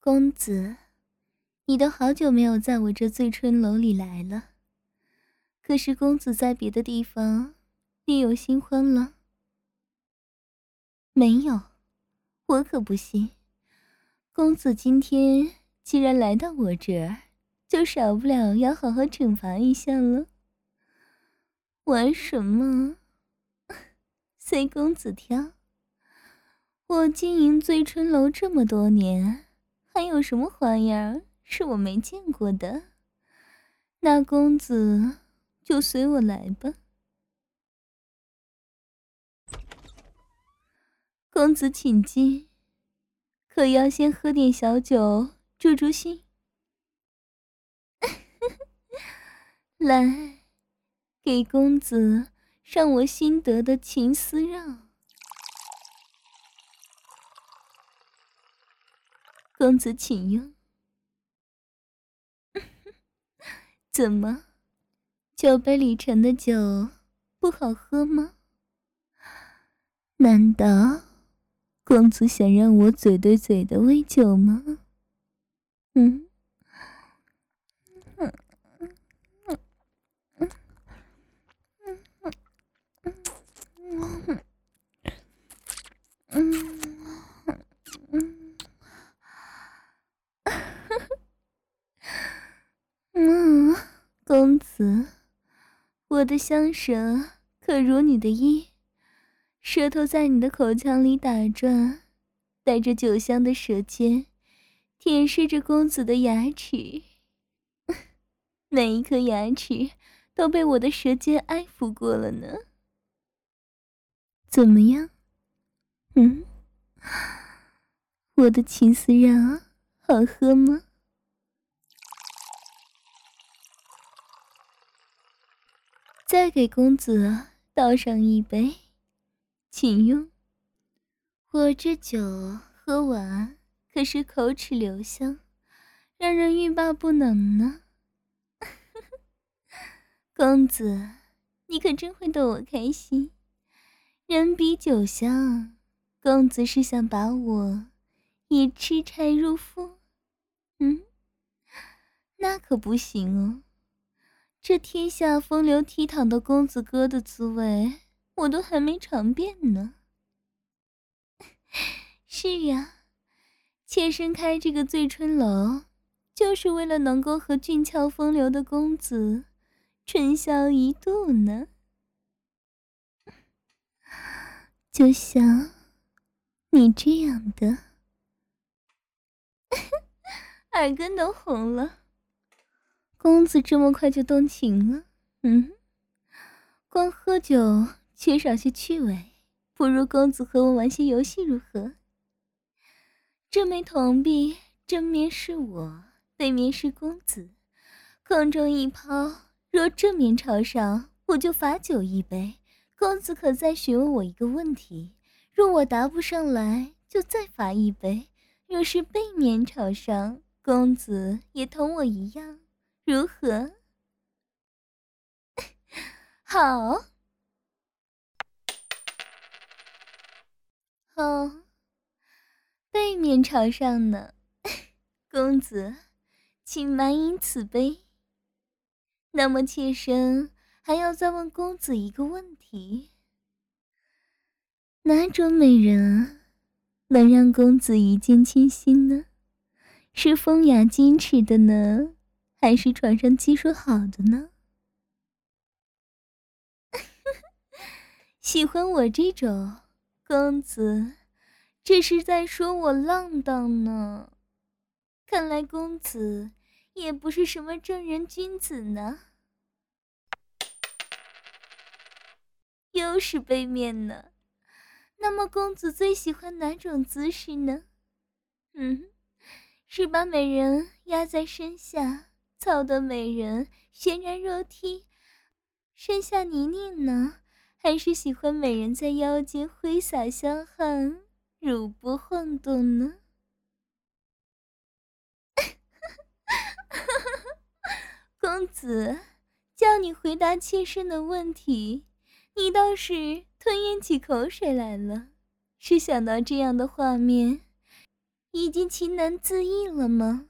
公子，你都好久没有在我这醉春楼里来了，可是公子在别的地方另有新欢了？没有，我可不信。公子今天既然来到我这儿，就少不了要好好惩罚一下了。玩什么？随公子挑。我经营醉春楼这么多年，还有什么花样是我没见过的？那公子就随我来吧。公子请进，可要先喝点小酒助助兴？来，给公子上我新得的情丝绕。公子请用。怎么，酒杯里盛的酒不好喝吗？难道公子想让我嘴对嘴的喂酒吗？嗯。公子，我的香舌可如你的意，舌头在你的口腔里打转，带着酒香的舌尖舔舐着公子的牙齿，每一颗牙齿都被我的舌尖爱抚过了呢。怎么样？我的情丝绕好喝吗？再给公子倒上一杯，请用。我这酒喝完可是口齿留香，让人欲罢不能呢。公子，你可真会逗我开心。人比酒香，公子是想把我也吃柴入腹？那可不行哦。这天下风流倜傥的公子哥的滋味，我都还没尝遍呢。是呀，妾身开这个醉春楼，就是为了能够和俊俏风流的公子春宵一度呢。就像你这样的。耳根都红了。公子这么快就动情了？光喝酒缺少些趣味，不如公子和我玩些游戏如何？这枚铜币正面是我，背面是公子，空中一抛，若正面朝上，我就罚酒一杯。公子可再询问我一个问题，若我答不上来，就再罚一杯。若是背面朝上，公子也同我一样，如何？好。哦，背面朝上呢。公子，请满饮此杯。那么妾身还要再问公子一个问题：哪种美人能让公子一见倾心呢？是风雅矜持的呢，还是床上技术好的呢？喜欢我这种公子，这是在说我浪荡呢。看来公子也不是什么正人君子呢。又是背面呢，那么公子最喜欢哪种姿势呢？是把美人压在身下，操得美人泫然若踢，身下泥泞呢？还是喜欢美人在腰间挥洒香汗，乳波晃动呢？公子，叫你回答妾身的问题，你倒是吞咽起口水来了。是想到这样的画面， 已经情难自抑了吗？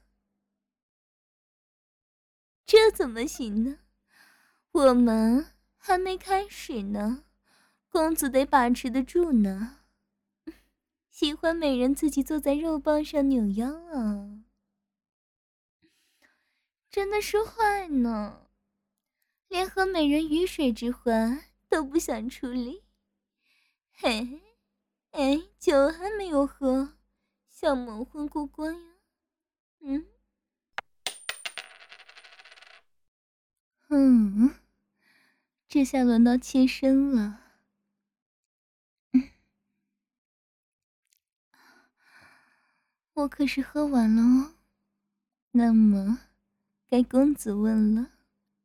这怎么行呢？我们还没开始呢，公子得把持得住呢。喜欢美人自己坐在肉棒上扭腰啊，真的是坏呢，连和美人鱼水之欢都不想处理。嘿，哎，酒还没有喝，想蒙混过关呀？嗯嗯，这下轮到妾身了。我可是喝完了哦。那么，该公子问了。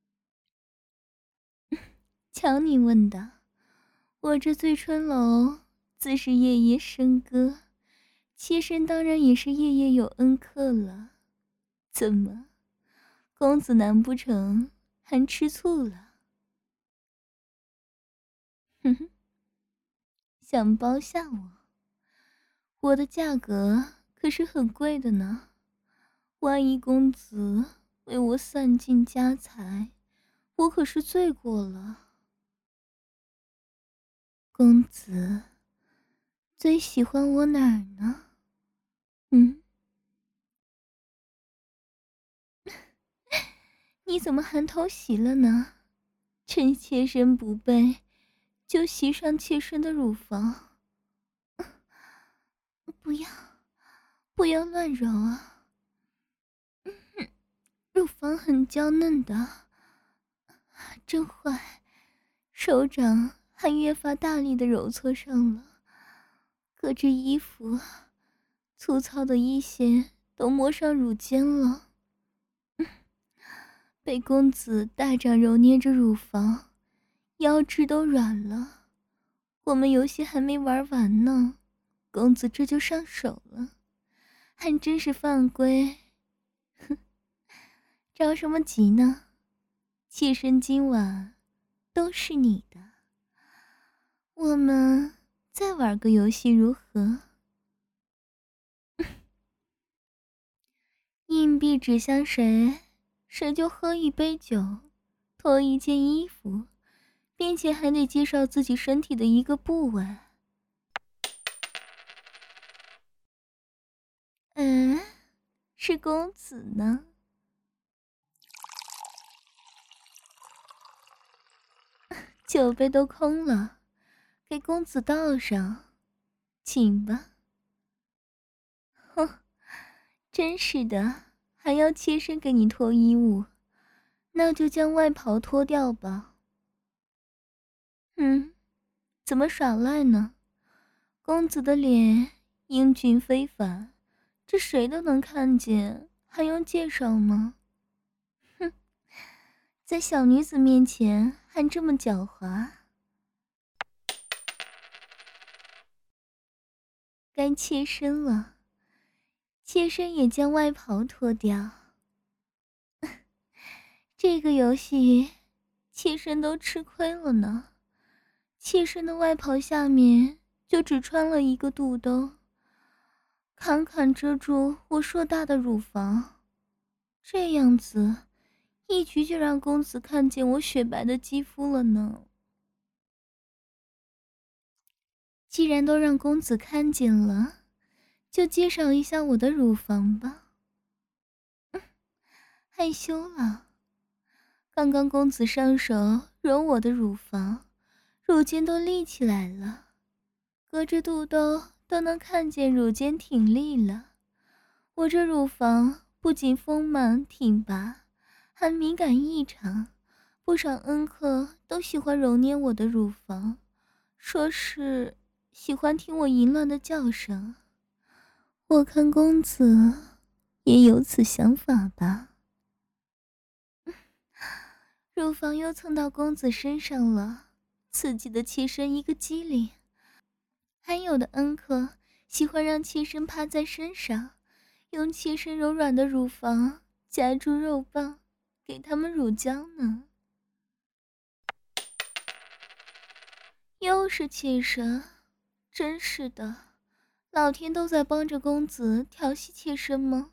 瞧你问的，我这醉春楼自是夜夜笙歌，妾身当然也是夜夜有恩客了。怎么，公子难不成还吃醋了？哼哼，想包下我？我的价格可是很贵的呢，万一公子为我散尽家财，我可是罪过了。公子最喜欢我哪儿呢？嗯，你怎么还偷袭了呢？趁妾身不备，就袭上妾身的乳房。不要，不要乱揉啊！乳房很娇嫩的，真坏，手掌还越发大力的揉搓上了，可这衣服粗糙的衣线都摸上乳尖了。被公子大掌揉捏着乳房，腰肢都软了。我们游戏还没玩完呢，公子这就上手了，还真是犯规。哼，着什么急呢？妾身今晚都是你的，我们再玩个游戏如何？硬币指向谁，谁就喝一杯酒，脱一件衣服，并且还得介绍自己身体的一个部位。嗯，是公子呢。酒杯都空了，给公子倒上，请吧。哼，真是的，还要妾身给你脱衣物，那就将外袍脱掉吧。嗯，怎么耍赖呢？公子的脸英俊非凡，这谁都能看见，还用介绍吗？哼，在小女子面前还这么狡猾。该妾身了，妾身也将外袍脱掉。这个游戏，妾身都吃亏了呢。妾身的外袍下面就只穿了一个肚兜，坎坎遮住我硕大的乳房，这样子，一局就让公子看见我雪白的肌肤了呢。既然都让公子看见了，就介绍一下我的乳房吧。害羞了。刚刚公子上手揉我的乳房，乳尖都立起来了，隔着肚兜都能看见乳尖挺立了。我这乳房不仅丰满挺拔，还敏感异常，不少恩客都喜欢揉捏我的乳房，说是喜欢听我淫乱的叫声。我看公子也有此想法吧。乳房又蹭到公子身上了，刺激的妾身一个机灵。还有的恩客喜欢让妾身趴在身上，用妾身柔软的乳房夹住肉棒，给他们乳胶呢。又是妾身，真是的， 老天都在帮着公子调戏妾身吗？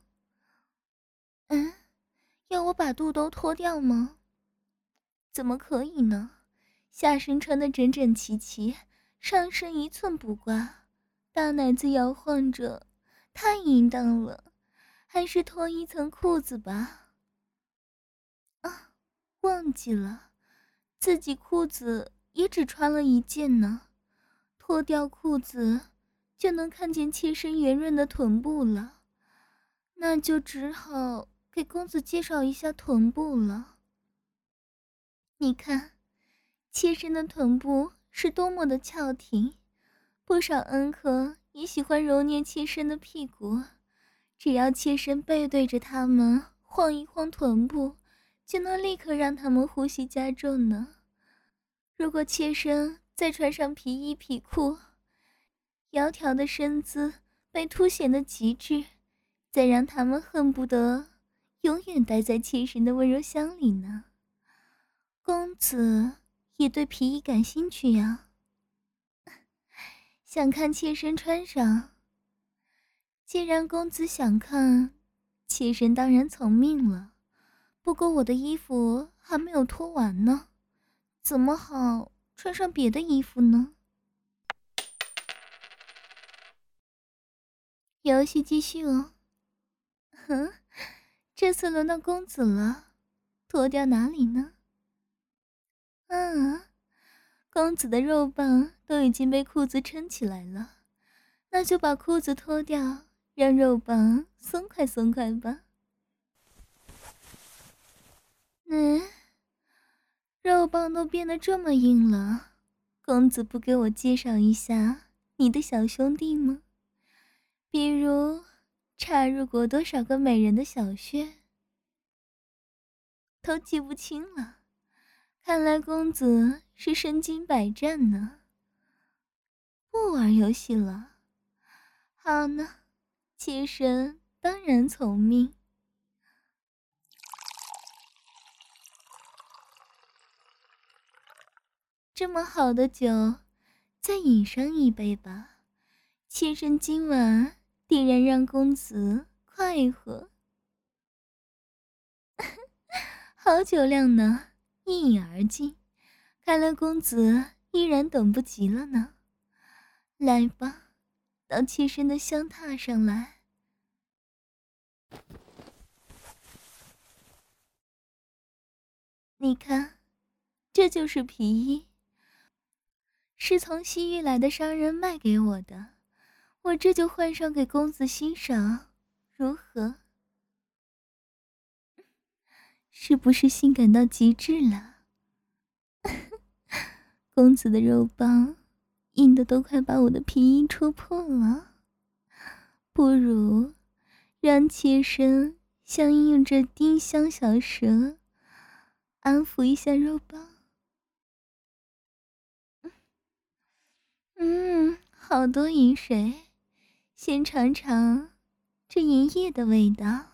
要我把肚兜脱掉吗？怎么可以呢？下身穿得整整齐齐，上身一寸不挂，大奶子摇晃着，太淫荡了。还是脱一层裤子吧。啊，忘记了，自己裤子也只穿了一件呢。脱掉裤子就能看见妾身圆润的臀部了，那就只好给公子介绍一下臀部了。你看，妾身的臀部是多么的翘挺，不少恩客也喜欢揉捏妾身的屁股，只要妾身背对着他们晃一晃臀部，就能立刻让他们呼吸加重呢。如果妾身再穿上皮衣皮裤，窈窕的身姿被凸显的极致，再让他们恨不得永远待在妾身的温柔乡里呢。公子也对皮衣感兴趣呀？想看妾身穿上？既然公子想看，妾身当然从命了。不过我的衣服还没有脱完呢，怎么好穿上别的衣服呢？游戏继续哦。哼，这次轮到公子了，脱掉哪里呢？公子的肉棒都已经被裤子撑起来了，那就把裤子脱掉，让肉棒松快松快吧。肉棒都变得这么硬了，公子不给我介绍一下你的小兄弟吗？比如插入过多少个美人的小穴？都记不清了，看来公子是身经百战呢。不玩游戏了，好呢，妾身当然从命。这么好的酒，再饮上一杯吧，妾身今晚定然让公子快活。好酒量呢，一饮而尽，看来公子依然等不及了呢。来吧，到妾身的香榻上来。你看，这就是皮衣，是从西域来的商人卖给我的，我这就换上给公子欣赏，如何？是不是性感到极致了？公子的肉棒硬的都快把我的皮衣戳破了，不如让妾身相应着丁香小舌安抚一下肉棒。好多饮水，先尝尝这银液的味道。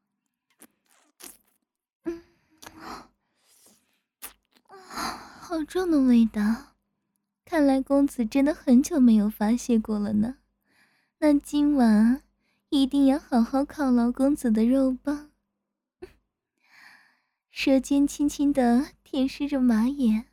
好重的味道，看来公子真的很久没有发泄过了呢。那今晚一定要好好犒劳公子的肉棒。舌尖轻轻地舔舐着马眼，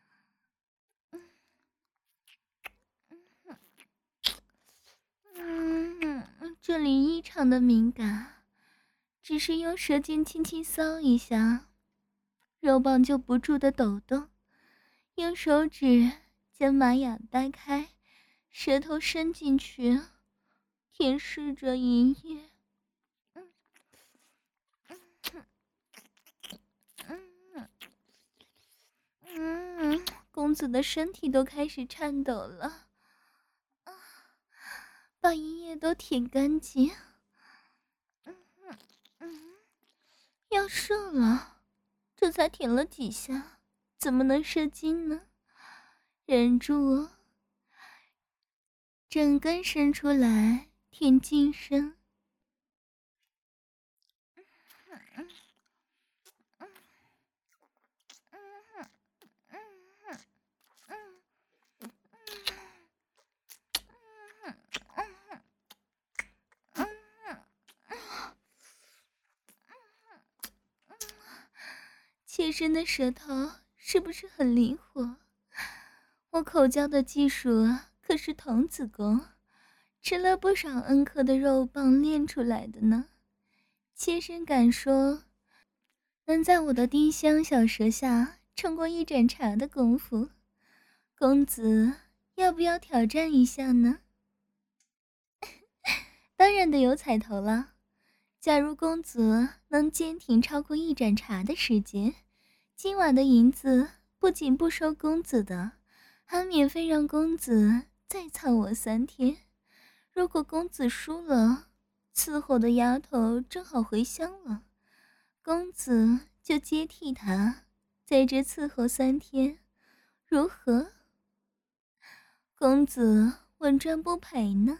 这里异常的敏感，只是用舌尖轻轻搔一下，肉棒就不住的抖动。用手指将马眼掰开，舌头伸进去，舔舐着银液。公子的身体都开始颤抖了，把银液都舔干净。要射了，这才舔了几下，怎么能射精呢？忍住，整根伸出来，舔净身。 妾身的舌头是不是很灵活？我口交的技术可是童子功，吃了不少恩客的肉棒练出来的呢。妾身敢说，能在我的丁香小舌下撑过一盏茶的功夫。公子要不要挑战一下呢？当然得有彩头了。假如公子能坚挺超过一盏茶的时间，今晚的银子不仅不收公子的，还免费让公子再操我3天。如果公子输了，伺候的丫头正好回乡了，公子就接替她在这伺候3天，如何？公子稳赚不赔呢。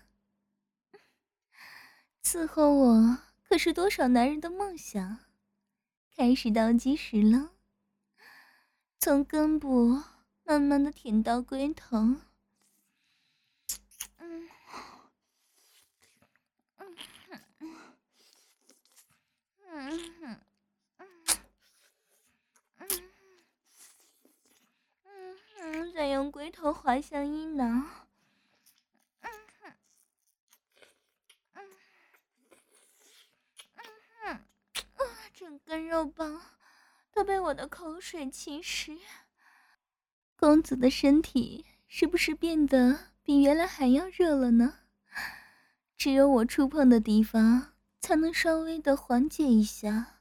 伺候我可是多少男人的梦想。开始倒计时了，从根部慢慢的舔到龟头。再用龟头滑向阴囊。整根肉棒都被我的口水侵蚀。公子的身体是不是变得比原来还要热了呢？只有我触碰的地方才能稍微的缓解一下。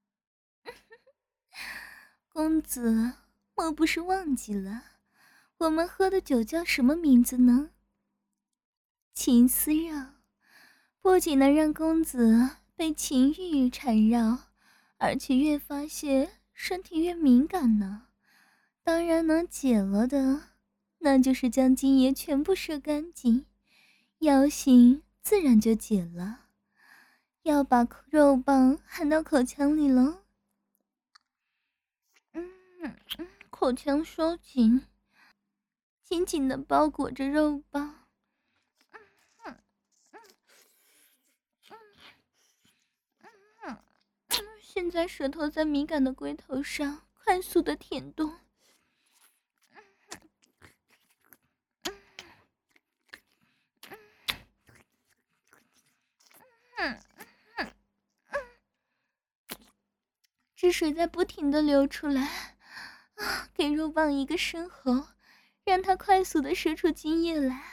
公子莫不是忘记了我们喝的酒叫什么名字呢？情丝肉，不仅能让公子被情欲缠绕，而且越发泄身体越敏感呢。当然能解了的，那就是将精液全部射干净，药性自然就解了。要把肉棒含到口腔里了。口腔收紧，紧紧地包裹着肉棒。现在舌头在敏感的龟头上快速的舔动。汁水在不停地流出来，给肉棒一个深喉，让它快速地射出精液来。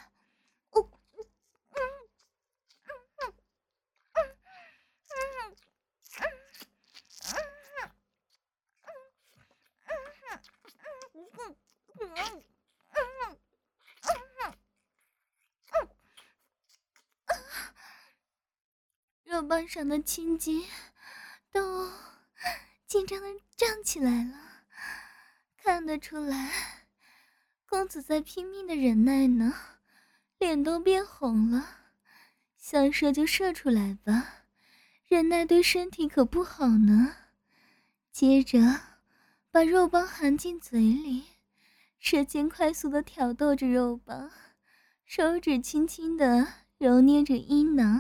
肉棒上的青筋都紧张的胀起来了，看得出来公子在拼命的忍耐呢，脸都变红了。想射就射出来吧，忍耐对身体可不好呢。接着把肉棒含进嘴里，舌尖快速的挑逗着肉棒，手指轻轻的揉捏着阴囊。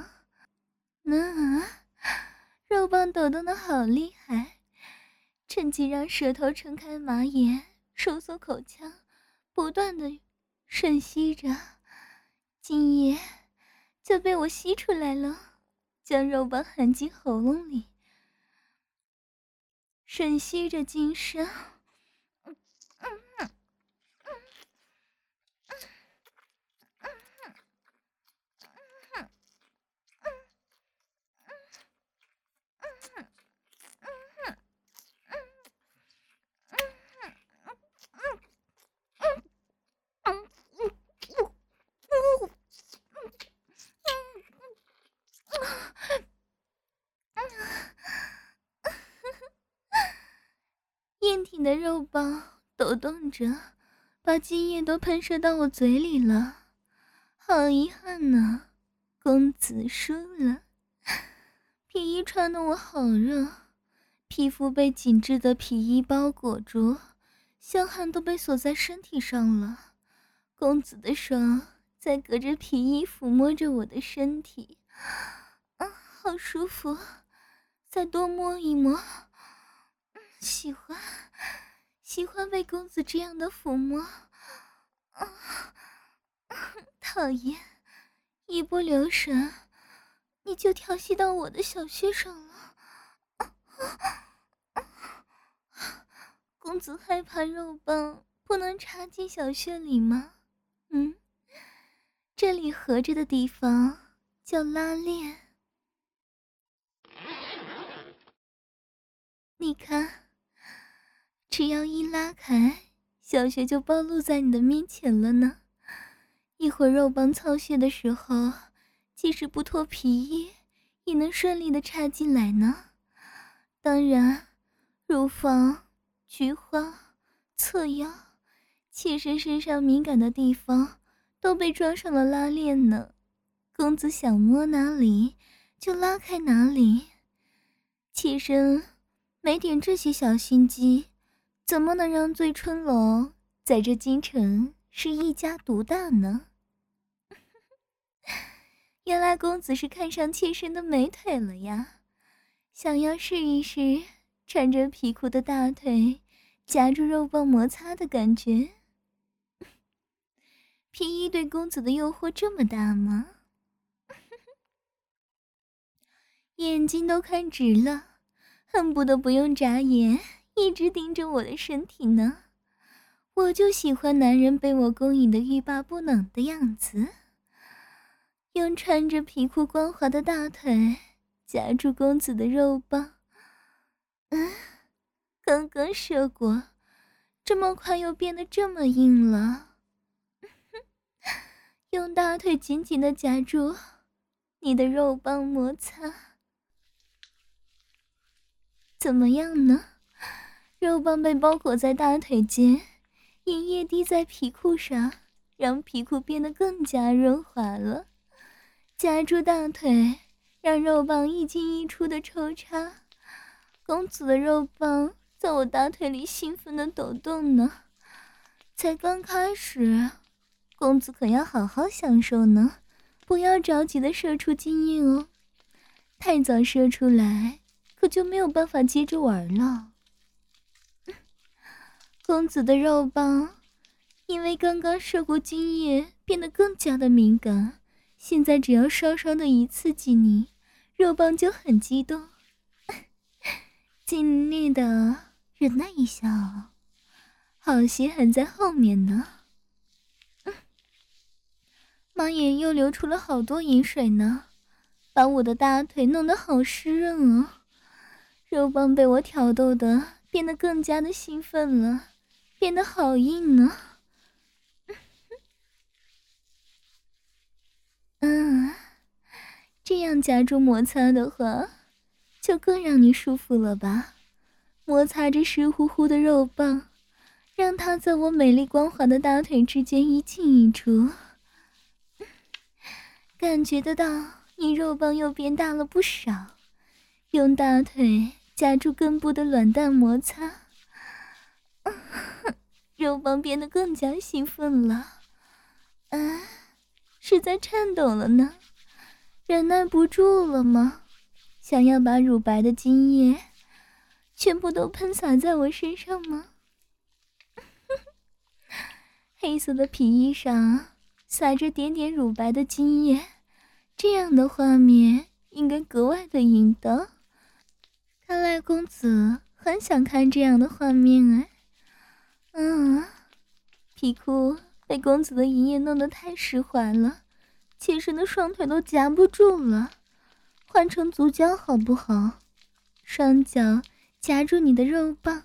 肉棒抖动的好厉害，趁机让舌头撑开马眼，收缩口腔，不断的吮吸着，精液就被我吸出来了，将肉棒含进喉咙里，吮吸着精深。硬挺的肉棒抖动着，把精液都喷射到我嘴里了。好遗憾呢，公子输了。皮衣穿得我好热，皮肤被紧致的皮衣包裹住，香汗都被锁在身体上了。公子的手在隔着皮衣抚摸着我的身体，好舒服，再多摸一摸。 喜欢，喜欢被公子这样的抚摸。讨厌，一不留神，你就调戏到我的小穴上了。公子害怕肉棒不能插进小穴里吗？这里合着的地方叫拉链。你看，只要一拉开，小穴就暴露在你的面前了呢。一会儿肉棒操穴的时候，即使不脱皮衣，也能顺利的插进来呢。当然，乳房、菊花、侧腰、妾身身上敏感的地方都被装上了拉链呢。公子想摸哪里就拉开哪里。妾身没点这些小心机，怎么能让醉春楼在这京城是一家独大呢？原来公子是看上妾身的美腿了呀，想要试一试穿着皮裤的大腿夹住肉棒摩擦的感觉。皮衣对公子的诱惑这么大吗？眼睛都看直了，恨不得不用眨眼，一直盯着我的身体呢。我就喜欢男人被我勾引得欲罢不能的样子。用穿着皮裤光滑的大腿夹住公子的肉棒。刚刚射过，这么快又变得这么硬了。用大腿紧紧地夹住你的肉棒摩擦。怎么样呢？肉棒被包裹在大腿间，饮液滴在皮裤上，让皮裤变得更加润滑了。夹住大腿，让肉棒一进一出的抽插。公子的肉棒在我大腿里兴奋的抖动呢。才刚开始，公子可要好好享受呢，不要着急的射出精液哦。太早射出来，可就没有办法接着玩了。公子的肉棒因为刚刚射过精液，变得更加的敏感。现在只要稍稍的一刺激你，肉棒就很激动。尽力的忍耐一下哦，好戏还在后面呢。妈也又流出了好多饮水呢，把我的大腿弄得好湿润哦。肉棒被我挑逗的变得更加的兴奋了，变得好硬呢。这样夹住摩擦的话，就更让你舒服了吧？摩擦着湿乎乎的肉棒，让它在我美丽光滑的大腿之间一进一出。感觉得到你肉棒又变大了不少，用大腿夹住根部的卵蛋摩擦，肉棒变得更加兴奋了。是在颤抖了呢，忍耐不住了吗？想要把乳白的精液全部都喷洒在我身上吗？黑色的皮衣上洒着点点乳白的精液，这样的画面应该格外的淫荡。看来公子很想看这样的画面哎。皮裤被公子的淫液弄得太湿滑了，妾身的双腿都夹不住了，换成足胶好不好？双脚夹住你的肉棒。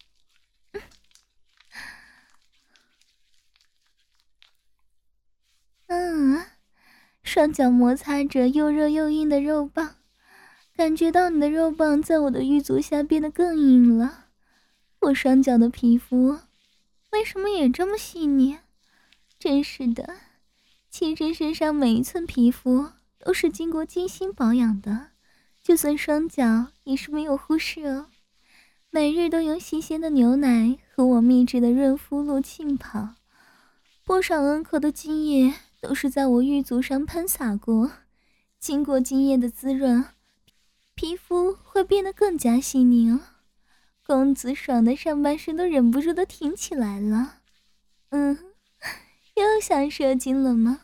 双脚摩擦着又热又硬的肉棒，感觉到你的肉棒在我的玉足下变得更硬了。我双脚的皮肤为什么也这么细腻？真是的，妾身身上每一寸皮肤都是经过精心保养的，就算双脚也是没有忽视哦。每日都用新鲜的牛奶和我秘制的润肤露浸泡，不少恩口的精液都是在我玉足上喷洒过，经过精液的滋润，皮肤会变得更加细腻哦。 公子爽的上半身都忍不住的挺起来了。又想射精了吗？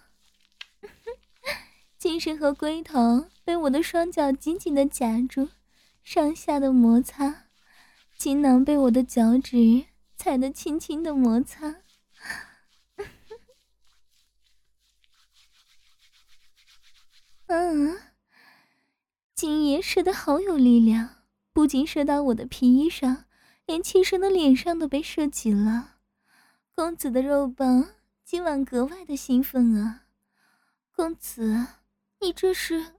精神和龟头被我的双脚紧紧的夹住，上下的摩擦，精囊被我的脚趾踩得轻轻的摩擦。精液射得好有力量，不仅射到我的皮衣上，连妾身的脸上都被射紧了。公子的肉棒今晚格外的兴奋啊！公子，你这是……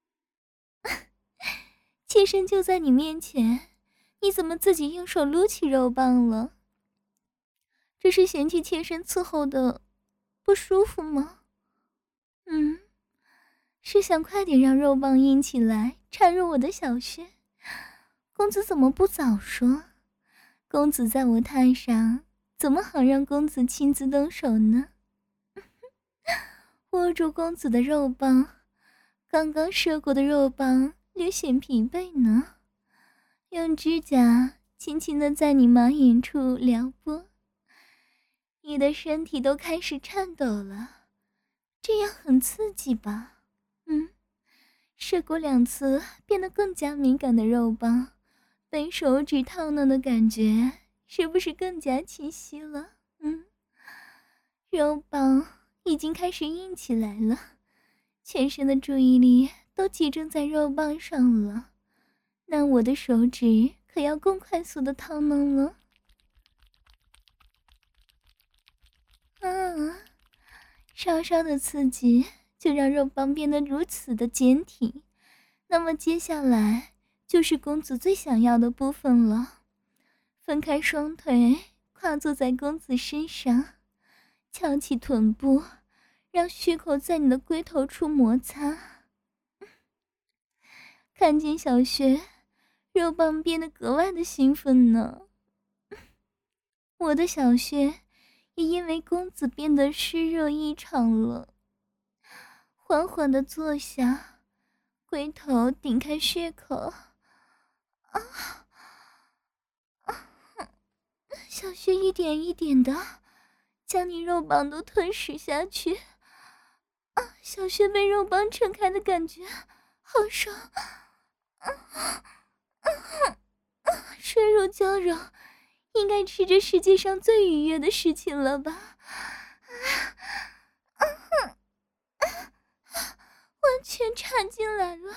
妾身就在你面前，你怎么自己用手撸起肉棒了？这是嫌弃妾身伺候的不舒服吗？是想快点让肉棒硬起来插入我的小穴？公子怎么不早说？公子在我榻上，怎么好让公子亲自动手呢？握住公子的肉棒，刚刚射过的肉棒略显疲惫呢，用指甲轻轻地在你马眼处撩拨，你的身体都开始颤抖了，这样很刺激吧？射过2次变得更加敏感的肉棒，被手指烫弄的感觉是不是更加清晰了？肉棒已经开始硬起来了，全身的注意力都集中在肉棒上了，那我的手指可要更快速的烫弄了。稍稍的刺激就让肉棒变得如此的坚挺，那么接下来就是公子最想要的部分了。分开双腿，跨坐在公子身上，翘起臀部，让血口在你的龟头处摩擦。看见小穴，肉棒变得格外的兴奋呢。我的小穴也因为公子变得湿热异常了，缓缓地坐下，龟头顶开血口，小穴一点一点的将你肉棒都吞噬下去。小穴被肉棒撑开的感觉好爽，深入交融，应该是这世界上最愉悦的事情了吧？完全插进来了。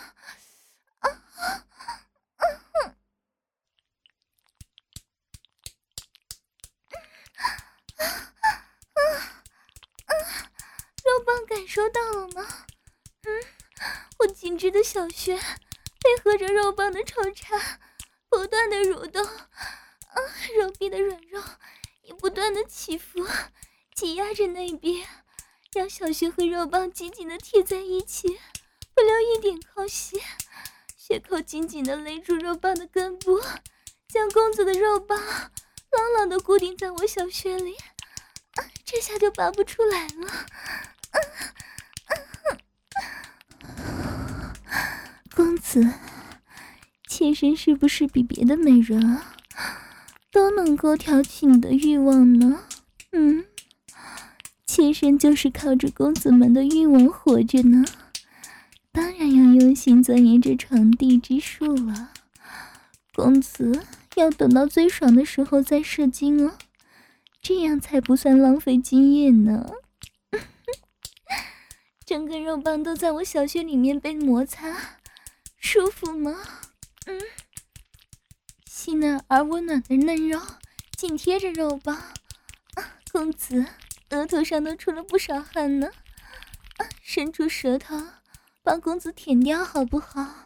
肉棒感受到了吗？我紧致的小穴配合着肉棒的抽插，不断的蠕动，肉壁的软肉也不断的起伏，挤压着那边，让小穴和肉棒紧紧的贴在一起，不留一点空隙。血口紧紧的勒住肉棒的根部，将公子的肉棒牢牢的固定在我小穴里，这下就拔不出来了。公子，妾身是不是比别的美人都能够挑起你的欲望呢？妾身就是靠着公子们的欲望活着呢，当然要用心钻研这床地之术了。公子要等到最爽的时候再射精哦，这样才不算浪费精液呢。整个肉棒都在我小穴里面被摩擦，舒服吗？细嫩而温暖的嫩肉紧贴着肉棒，公子额头上都出了不少汗呢。伸出舌头把公子舔掉好不好？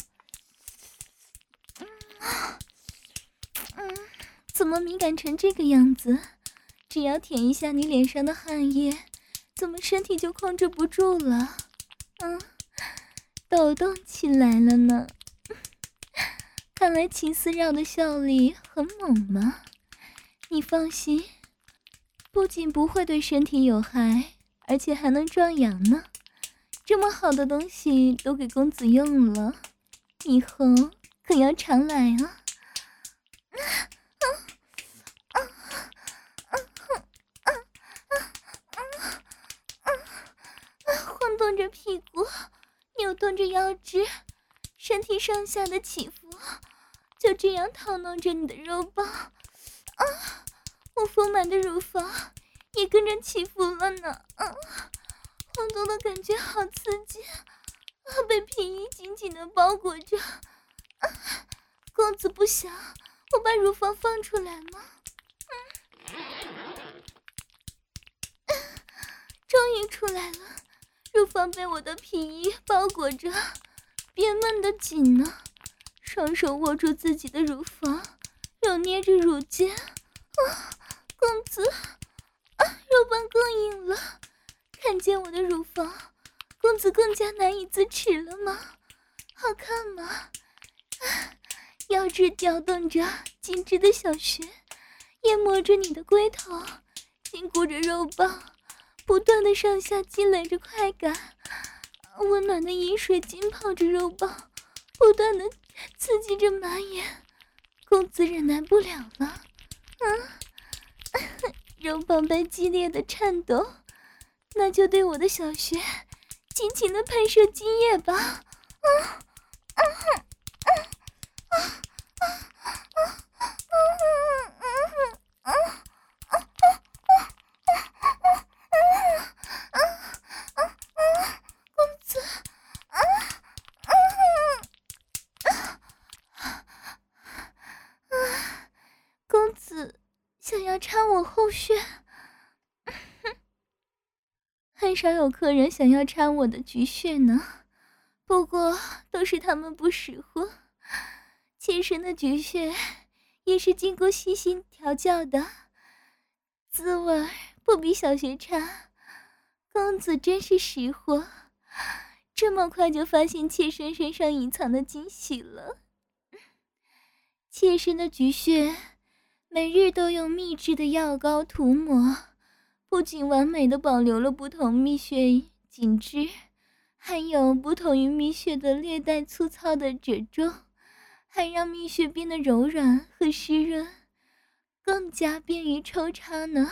怎么敏感成这个样子？只要舔一下你脸上的汗液，怎么身体就控制不住了？抖动起来了呢。看来秦思绕的效力很猛嘛。你放心，不仅不会对身体有害，而且还能壮阳呢。这么好的东西都给公子用了，以后可要常来啊。 屁股，扭动着腰肢，身体上下的起伏，就这样掏弄着你的肉棒。啊，我丰满的乳房也跟着起伏了呢。晃动的感觉好刺激，被皮衣紧紧的包裹着。公子不想我把乳房放出来吗？终于出来了，乳房被我的皮衣包裹着，憋闷的紧呢。双手握住自己的乳房，揉捏着乳尖。公子，肉棒更硬了。看见我的乳房，公子更加难以自持了吗？好看吗？腰肢调动着紧致的小穴，研磨着你的龟头，紧箍着肉棒，不断的上下积累着快感。温暖的饮水浸泡着肉棒，不断的刺激着麻眼。公子忍耐不了了，肉棒被激烈的颤抖，那就对我的小穴尽情的喷射精液吧。公子，公子想要插我后穴。很少有客人想要插我的菊穴呢，不过都是他们不识货。妾身的菊穴也是经过细心调教的，滋味不比小穴差。公子真是识货，这么快就发现妾身身上隐藏的惊喜了。妾身的菊穴每日都用秘制的药膏涂抹，不仅完美的保留了不同蜜穴紧致，还有不同于蜜穴的略带粗糙的褶皱，还让蜜穴变得柔软和湿润，更加便于抽插呢。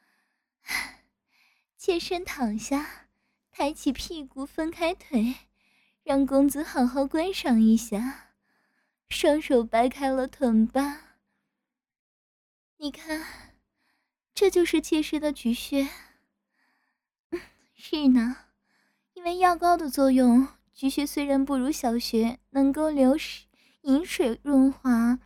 妾身躺下，抬起屁股，分开腿，让公子好好观赏一下。双手掰开了臀瓣，你看，这就是妾身的菊穴。是呢，因为药膏的作用，菊穴虽然不如小穴能够流饮水润滑，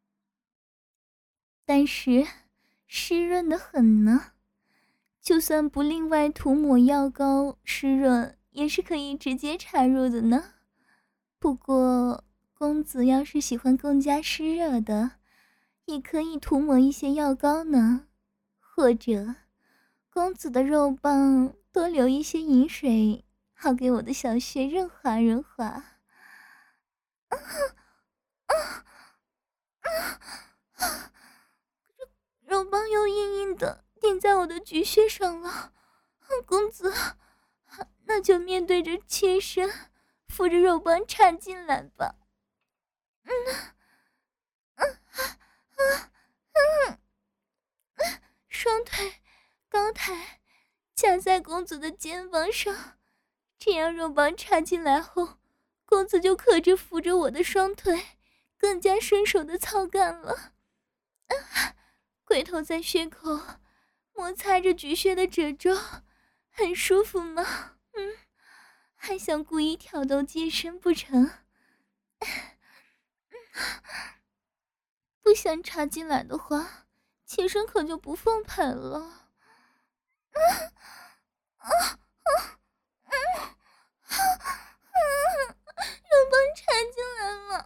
但是湿润的很呢。就算不另外涂抹药膏湿润，也是可以直接插入的呢。不过公子要是喜欢更加湿热的，也可以涂抹一些药膏呢，或者公子的肉棒多留一些饮水，好给我的小穴润滑润滑。肉棒又硬硬的顶在我的菊穴上了。公子，那就面对着妾身，扶着肉棒插进来吧。双腿高抬，夹在公子的肩膀上，这样肉棒插进来后，公子就可着扶着我的双腿，更加顺手的操干了。龟头在穴口摩擦着菊穴的褶皱，很舒服吗？还想故意挑逗妾身不成？不想插进来的话，妾身可就不奉陪了。肉棒插进来了，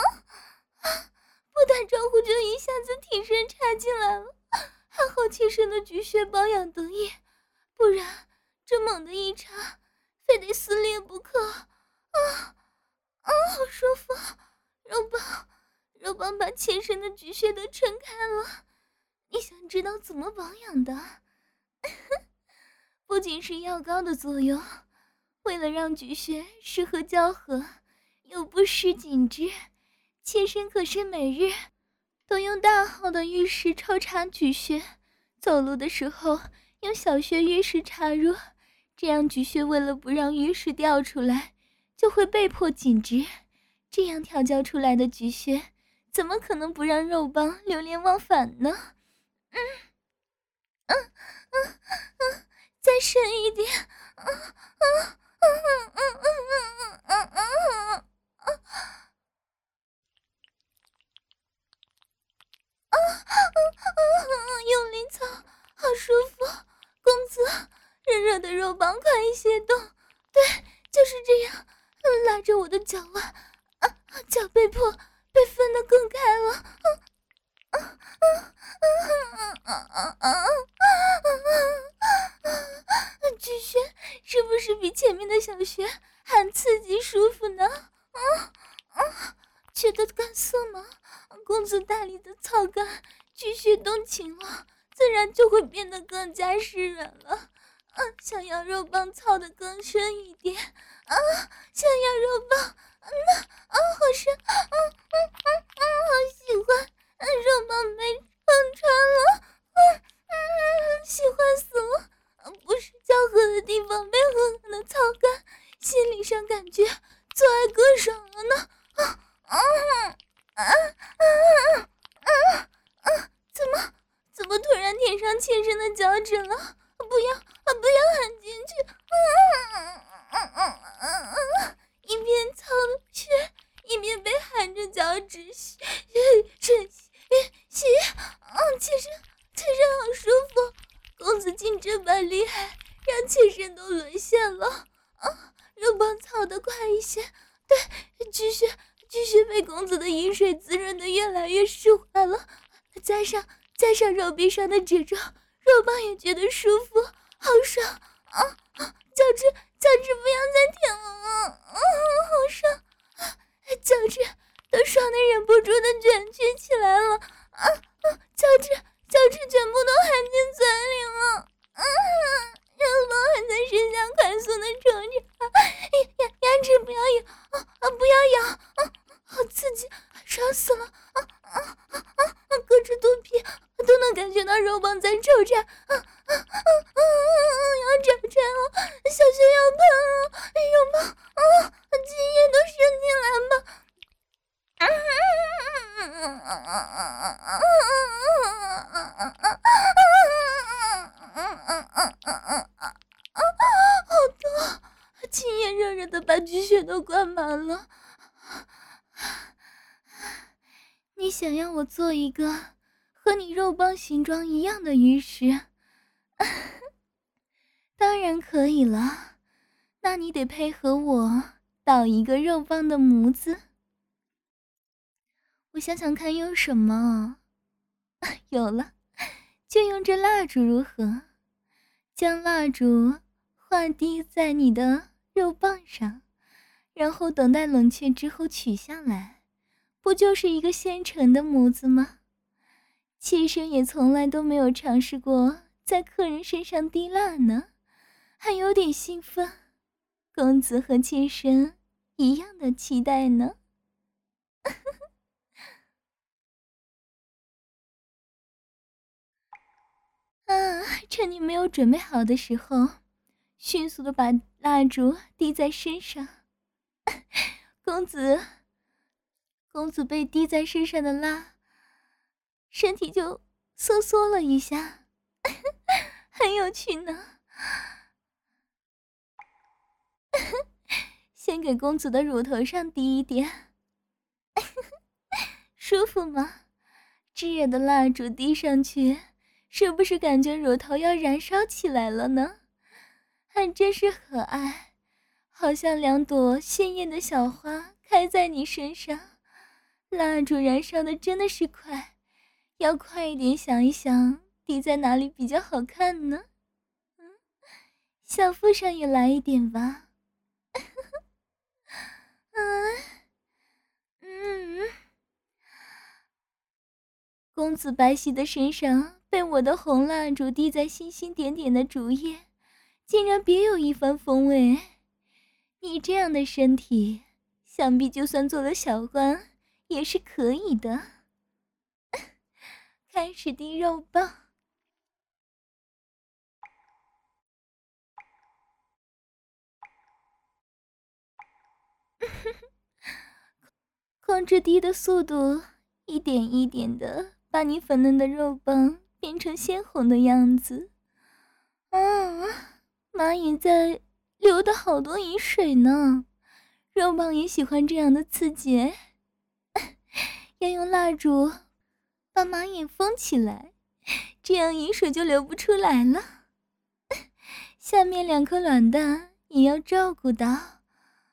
不打招呼就一下子挺身插进来了，还好妾身的菊穴保养得宜，不然这猛的一插，非得撕裂不可。好舒服！肉棒把妾身的菊穴都撑开了。你想知道怎么保养的？不仅是药膏的作用，为了让菊穴适合交合又不失紧致，妾身可是每日都用大号的浴室抽插菊穴，走路的时候用小穴浴室插入， 这样菊穴为了不让玉石掉出来，就会被迫紧直，这样调教出来的菊穴怎么可能不让肉棒流连忘返呢？再深一点，用力操，好舒服，公子，热热的肉棒快一些动，对，就是这样，拉着我的脚腕，脚被迫被分得更开了，菊穴是不是比前面的小穴还刺激舒服呢？觉得干涩吗？公子大力的操干，菊穴动情了，自然就会变得更加湿软了。想要肉棒操得更深一点，想要肉棒，好深，好喜欢，肉棒被碰穿了，喜欢死了。不是交合的地方被狠狠的操干，心理上感觉做爱更爽了呢。怎么突然舔上妾身的脚趾了？不要含进去！一边操穴，一边被含着脚趾吸，妾身好舒服。公子竟这般厉害，让妾身都沦陷了。肉棒操得快一些，对，菊穴被公子的饮水滋润的越来越湿滑了，加上肉壁上的褶皱，肉棒也觉得舒服，好爽。脚趾不要再舔了，好爽，脚趾都爽得忍不住的卷曲起来了，脚趾全部都含进嘴里了，肉棒还在身下快速的抽着，牙齿不要咬，不要咬，好刺激，爽死了，隔着肚皮都能感觉到肉棒在抽插，要长开了，小穴要喷了，肉棒，精液都渗进来吧。好多，精液热热的把菊穴都灌满了。你想要我做一个和你肉棒形状一样的鱼食？当然可以了，那你得配合我倒一个肉棒的模子。我想想看有什么。有了，就用这蜡烛如何？将蜡烛画滴在你的肉棒上，然后等待冷却之后取下来，不就是一个现成的模子吗？妾身也从来都没有尝试过在客人身上滴蜡呢，还有点兴奋。公子和妾身一样的期待呢。趁你没有准备好的时候，迅速的把蜡烛滴在身上。公子被滴在身上的蜡，身体就收缩了一下，很有趣呢。先给公子的乳头上滴一点，舒服吗？炙热的蜡烛滴上去，是不是感觉乳头要燃烧起来了呢？还真是可爱，好像2朵鲜艳的小花开在你身上。蜡烛燃烧的真的是快，要快一点想一想，滴在哪里比较好看呢？小腹上也来一点吧。公子白皙的身上被我的红蜡烛滴在星星点点的烛叶，竟然别有一番风味。你这样的身体，想必就算做了小官也是可以的。开始滴肉棒。 控制低的速度，一点一点的把你粉嫩的肉棒变成鲜红的样子。蚂蚁在流的好多饮水呢，肉棒也喜欢这样的刺激。要用蜡烛把蚂蚁封起来，这样饮水就流不出来了。下面2颗卵蛋也要照顾到。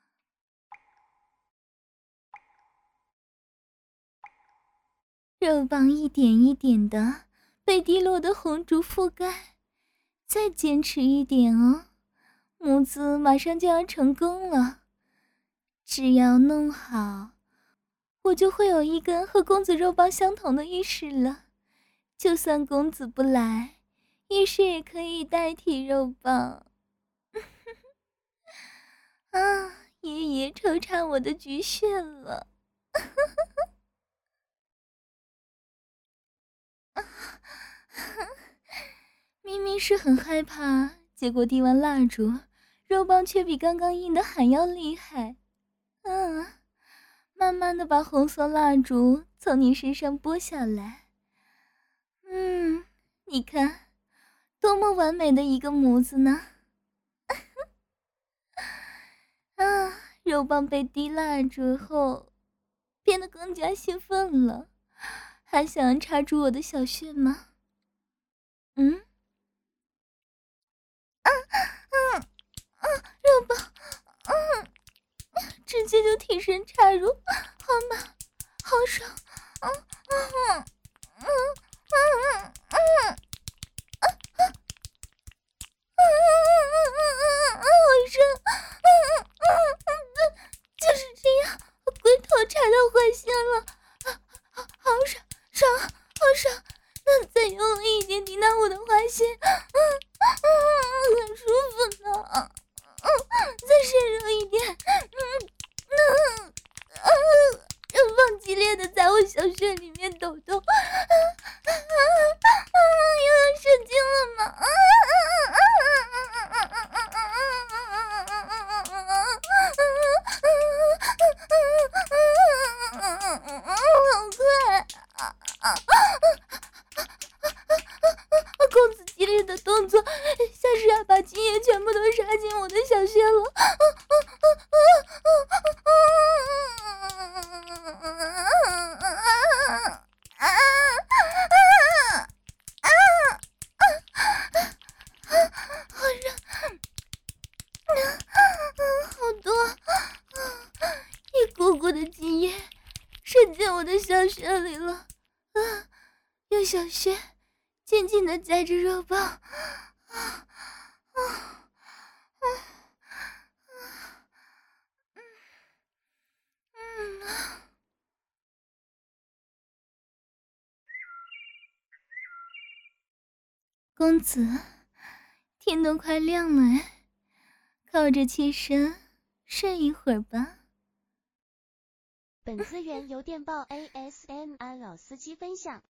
肉棒一点一点的被滴落的红烛覆盖，再坚持一点哦，母子马上就要成功了。只要弄好，我就会有一根和公子肉棒相同的玉石了。就算公子不来，玉石也可以代替肉棒。爷爷抽插我的菊穴了。明明是很害怕，结果滴完蜡烛，肉棒却比刚刚硬的还要厉害。慢慢的把红色蜡烛从你身上剥下来。你看，多么完美的一个模子呢！肉棒被滴蜡烛后，变得更加兴奋了，还想插住我的小穴吗？肉棒，直接就挺身插入，好吗？好爽！好深！就是这样，龟头插到坏心了，好爽，好爽！那再用力一点，顶到我的花心，很舒服呢。再深入一点，肉棒激烈的在我小穴里面抖动，又要射精了吗？好快！公子激烈的动作，像是要把精液全部都杀进我的小穴了。好热，好多，一股股的精液渗进我的小穴里了。用小穴紧紧地夹着肉棒，公子，天都快亮了哎，靠着妾身睡一会儿吧。 本资源由电报 ASMR 老司机分享。